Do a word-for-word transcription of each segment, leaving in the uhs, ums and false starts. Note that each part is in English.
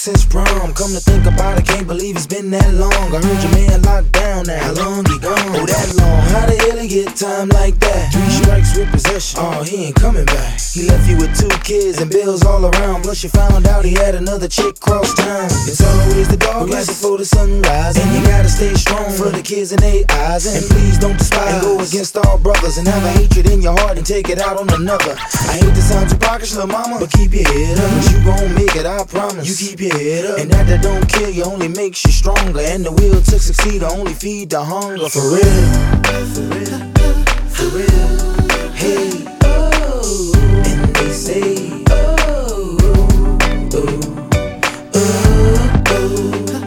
since prom. Come to think about it, can't believe it's been that long. I heard your man locked down now. How long he gone? Oh, that long. How the hell he get time like that? Three strikes with possession. Oh, he ain't coming back. He left you with two kids and bills all around. Plus you found out he had another chick cross town. It's always the dog right before the sunrise, and you gotta stay strong for the kids in their eyes. And please don't despise and go against all brothers and have a hatred in your heart and take it out on another. I hate to sound too pockets, little mama, but keep your head up. You gon' make it, I promise. You keep your head up, and that that don't kill you only makes you stronger. And the will to succeed to only feed the hunger. For real, for real, for real. Hey, oh, and they say, oh, oh, oh, oh,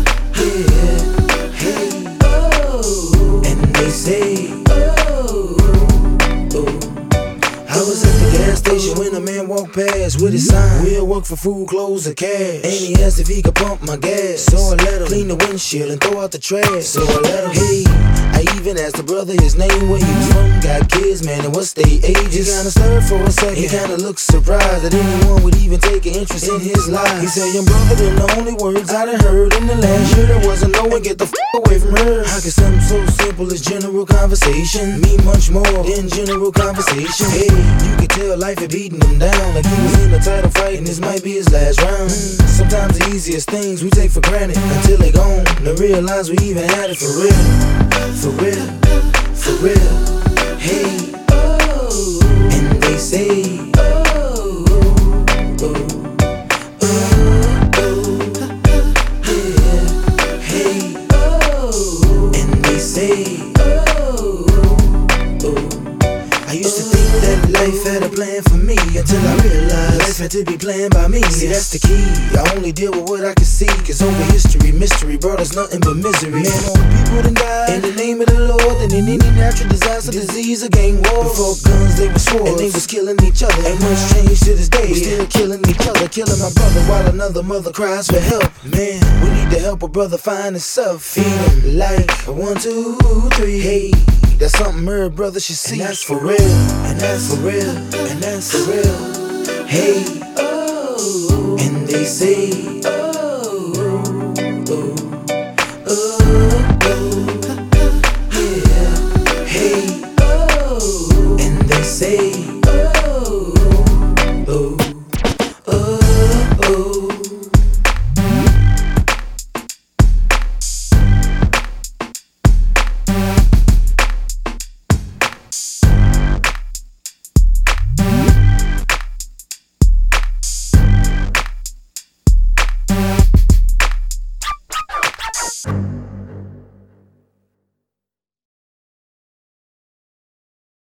yeah. Hey, oh, and they say, oh, oh. I was at the gas station when a man walked past with his sign, we'll work for food, clothes, or cash. And he asked if he could pump my gas. So I let him clean the windshield and throw out the trash. So I let him, hey, I even asked the brother his name, where he was from, got kids, man, and what's their ages. He kinda stirred for a second, he kinda looked surprised that anyone would even take an interest in his life. He said, young brother, them the only words I done heard in the last year. There wasn't no one, get the f*** away from her. How could something so simple as general conversation mean much more than general conversation? Hey, you could tell life had beaten him down, like he was in a title fight and this might be his last round. mm. Sometimes the easiest things we take for granted until they gone, to realize we even had it for real. For real, for real. Hey, oh, and they say, oh, oh, oh, oh, yeah. Hey, oh, and they say, oh, oh. I used to think that life had a plan for me until I realized life had to be planned by me. See, that's the key. I only deal with what I can see, cause over history, mystery brought us nothing but misery. Man, all the people done died in the name of the Lord, and in any natural disaster, disease, or gang war. Before guns, they were swords, and they was killing each other. Ain't much change to this day, we still killing each other, killing my brother while another mother cries for help. Man, we need to help a brother find himself, feed him like a one, two, three. Hey, that's something every brother should see. And that's for real, and that's for real, and that's for real. Hey, oh, and they say, oh.